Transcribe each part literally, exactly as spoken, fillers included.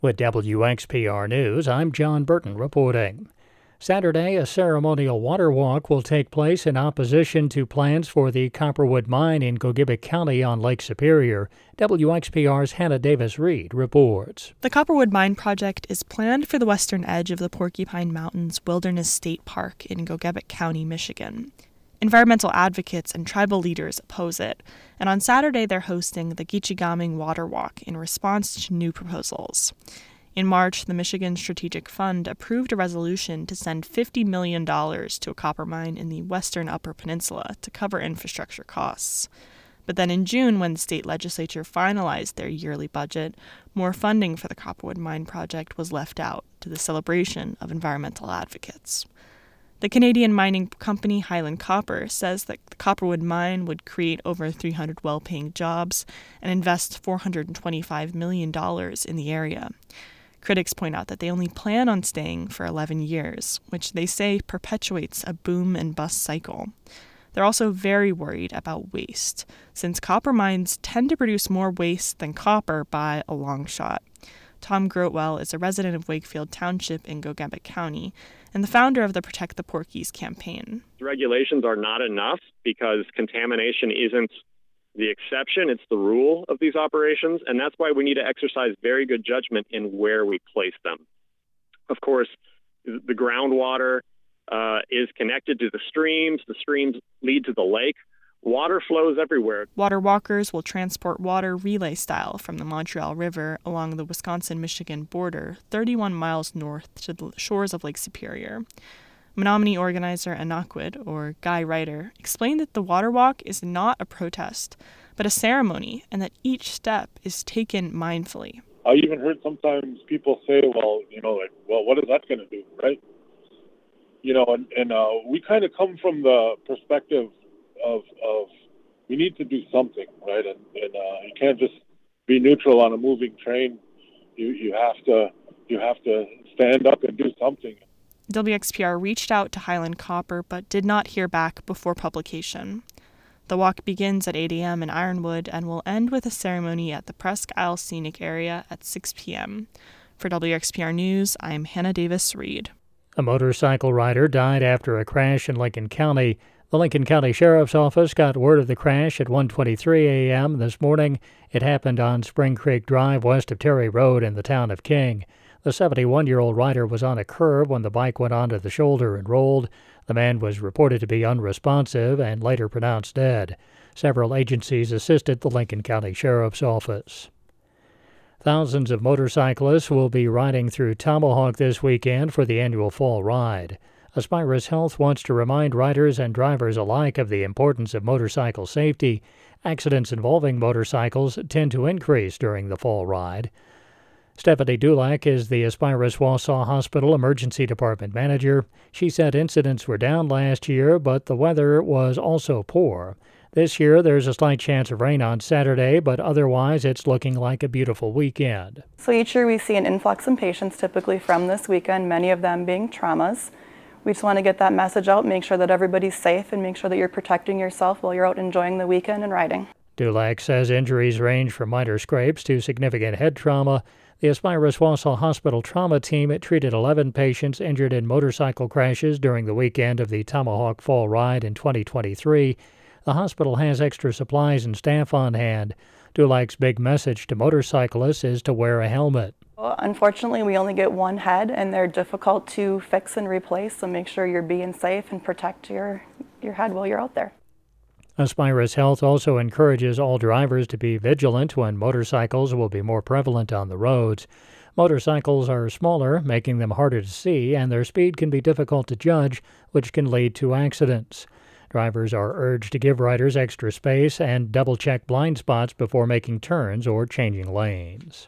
With W X P R News, I'm John Burton reporting. Saturday, a ceremonial water walk will take place in opposition to plans for the Copperwood Mine in Gogebic County on Lake Superior. W X P R's Hannah Davis-Reed reports. The Copperwood Mine project is planned for the western edge of the Porcupine Mountains Wilderness State Park in Gogebic County, Michigan. Environmental advocates and tribal leaders oppose it, and on Saturday they're hosting the Geechigaming Water Walk in response to new proposals. In March, the Michigan Strategic Fund approved a resolution to send fifty million dollars to a copper mine in the western Upper Peninsula to cover infrastructure costs. But then in June, when the state legislature finalized their yearly budget, more funding for the Copperwood Mine project was left out, to the celebration of environmental advocates. The Canadian mining company Highland Copper says that the Copperwood Mine would create over three hundred well-paying jobs and invest four hundred twenty-five million dollars in the area. Critics point out that they only plan on staying for eleven years, which they say perpetuates a boom and bust cycle. They're also very worried about waste, since copper mines tend to produce more waste than copper by a long shot. Tom Grotwell is a resident of Wakefield Township in Gogebic County and the founder of the Protect the Porkies campaign. The regulations are not enough because contamination isn't the exception, it's the rule of these operations, and that's why we need to exercise very good judgment in where we place them. Of course, the groundwater uh, is connected to the streams. The streams lead to the lake. Water flows everywhere. Water walkers will transport water relay style from the Montreal River along the Wisconsin-Michigan border, thirty-one miles north to the shores of Lake Superior. Menominee organizer Anaquid, or Guy Ryder, explained that the water walk is not a protest, but a ceremony, and that each step is taken mindfully. I even heard sometimes people say, well, you know, like, well, what is that going to do, right? You know, and, and uh, we kind of come from the perspective of, of we need to do something, right? And, and uh, you can't just be neutral on a moving train. You you have to you have to stand up and do something. W X P R reached out to Highland Copper but did not hear back before publication. The walk begins at eight a.m. in Ironwood and will end with a ceremony at the Presque Isle Scenic Area at six p.m. For W X P R News, I'm Hannah Davis-Reed. A motorcycle rider died after a crash in Lincoln County. The Lincoln County Sheriff's Office got word of the crash at one twenty-three a.m. this morning. It happened on Spring Creek Drive west of Terry Road in the town of King. The seventy-one-year-old rider was on a curb when the bike went onto the shoulder and rolled. The man was reported to be unresponsive and later pronounced dead. Several agencies assisted the Lincoln County Sheriff's Office. Thousands of motorcyclists will be riding through Tomahawk this weekend for the annual fall ride. Aspirus Health wants to remind riders and drivers alike of the importance of motorcycle safety. Accidents involving motorcycles tend to increase during the fall ride. Stephanie Dulac is the Aspirus Wausau Hospital Emergency Department manager. She said incidents were down last year, but the weather was also poor. This year, there's a slight chance of rain on Saturday, but otherwise it's looking like a beautiful weekend. So each year we see an influx in patients, typically from this weekend, many of them being traumas. We just want to get that message out, make sure that everybody's safe, and make sure that you're protecting yourself while you're out enjoying the weekend and riding. Dulac says injuries range from minor scrapes to significant head trauma. The Aspirus Wausau Hospital trauma team treated eleven patients injured in motorcycle crashes during the weekend of the Tomahawk Fall Ride in twenty twenty-three. The hospital has extra supplies and staff on hand. Dulac's big message to motorcyclists is to wear a helmet. Well, unfortunately, we only get one head, and they're difficult to fix and replace, so make sure you're being safe and protect your, your head while you're out there. Aspirus Health also encourages all drivers to be vigilant when motorcycles will be more prevalent on the roads. Motorcycles are smaller, making them harder to see, and their speed can be difficult to judge, which can lead to accidents. Drivers are urged to give riders extra space and double-check blind spots before making turns or changing lanes.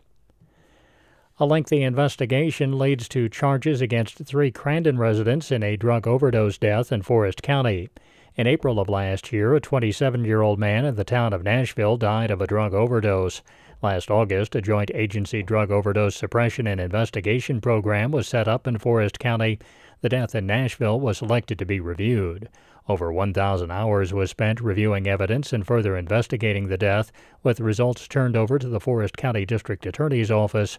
A lengthy investigation leads to charges against three Crandon residents in a drug overdose death in Forest County. In April of last year, a twenty-seven-year-old man in the town of Nashville died of a drug overdose. Last August, a joint agency drug overdose suppression and investigation program was set up in Forest County. The death in Nashville was selected to be reviewed. Over one thousand hours was spent reviewing evidence and further investigating the death, with results turned over to the Forest County District Attorney's Office.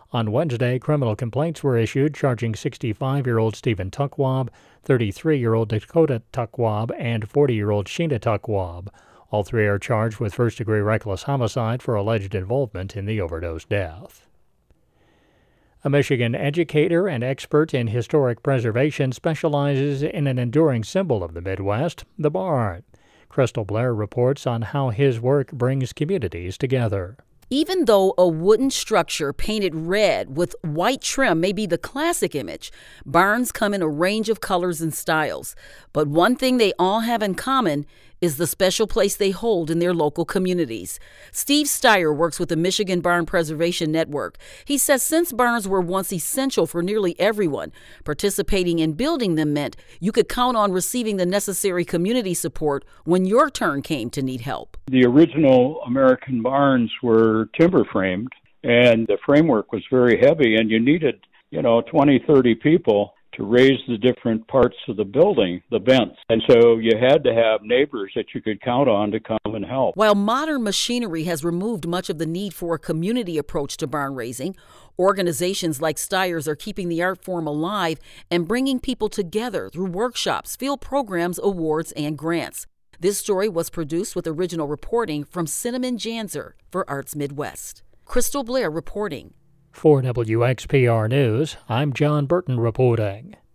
On Wednesday, criminal complaints were issued charging sixty-five-year-old Stephen Tuckwab, thirty-three-year-old Dakota Tuckwab, and forty-year-old Sheena Tuckwab. All three are charged with first-degree reckless homicide for alleged involvement in the overdose death. A Michigan educator and expert in historic preservation specializes in an enduring symbol of the Midwest, the barn. Crystal Blair reports on how his work brings communities together. Even though a wooden structure painted red with white trim may be the classic image, barns come in a range of colors and styles. But one thing they all have in common is the special place they hold in their local communities. Steve Steyer works with the Michigan Barn Preservation Network. He says since barns were once essential for nearly everyone, participating in building them meant you could count on receiving the necessary community support when your turn came to need help. The original American barns were timber framed, and the framework was very heavy, and you needed, you know, twenty, thirty people to raise the different parts of the building, the vents. And so you had to have neighbors that you could count on to come and help. While modern machinery has removed much of the need for a community approach to barn raising, organizations like Steyer's are keeping the art form alive and bringing people together through workshops, field programs, awards, and grants. This story was produced with original reporting from Cinnamon Janzer for Arts Midwest. Crystal Blair reporting. For W X P R News, I'm John Burton reporting.